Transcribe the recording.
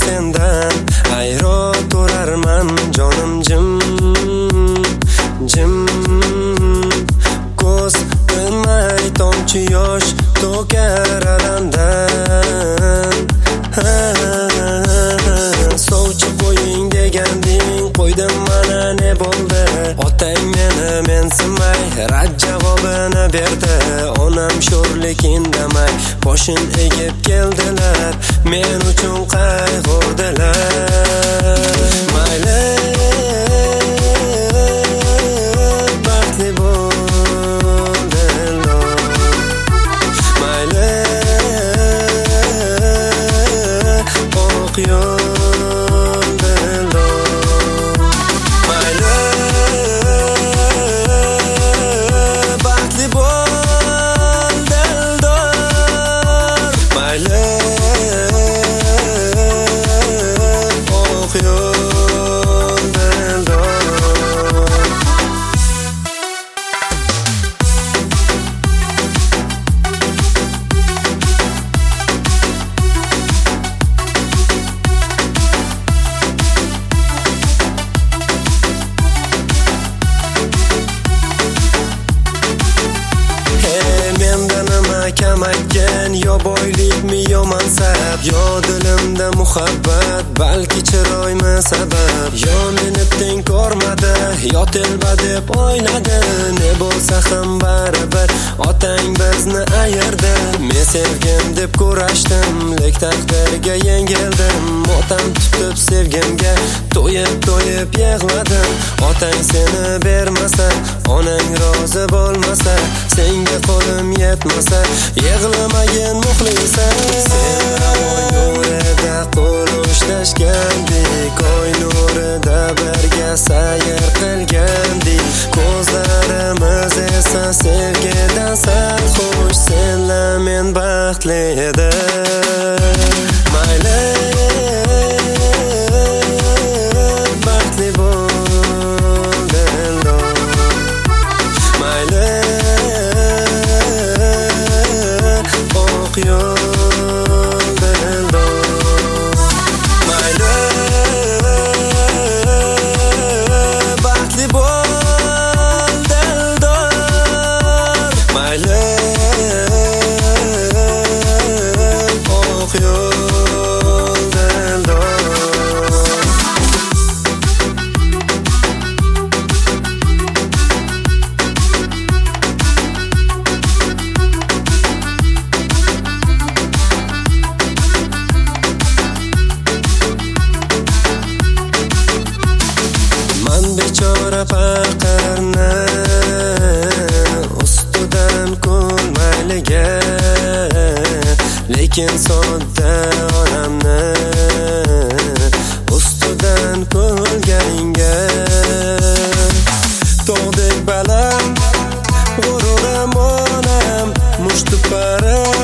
sendan ayro turarman jonim jim jim ko'z tinmay tomchi yosh to'kar alamdan sovchi qo'ying deganding qo'ydim mana ne bo'ldi otang meni mensimay rad javobini berdi onam sho'rlik indamay boshim egib keldilar men uchun qayg'urdilar mayli baxtli bo'ldilar mayli oq kamakkan yo boylikmi yo mansab yo dilimda muhabbat balki chiroymi sabab yo meni teng ko'rmadi yo telba deb o'yladi ne bo'lsa ham baribir otang bizni ayirdi men sevgim deb kurashdim lek taqdirga yengildim otam tutib sevgimga to'yib yig'ladim otang seni bermasa onang rozi bo'lmasa senga qo'lim yetmasa yig'lamagin muxlisa sen oy nurida qo'l ushlashgandek oy nurida birga sayr qilgandik ko'zlarimiz esa sevgidan sarxush senla men baxtli edim mayli baxtli bo'ldilar mayli oq bechora paqirni ustidan kulmayliga lekin sodda onamni ustidan kulganga tog'dek baland g'ururim onam mushti pari